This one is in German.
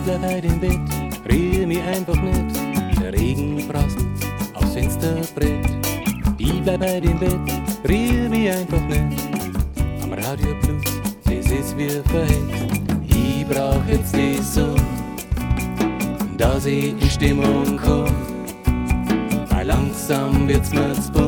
bleib bei dem Bett, rühr mich einfach nicht. Der Regen prasselt aufs Fensterbrett. Ich bleib bei dem Bett, rühr mich einfach nicht. Am Radio Plus, das ist wie verhext. Ich brauch jetzt die Sonne, dass ich in Stimmung komm. Weil langsam wird's mir zu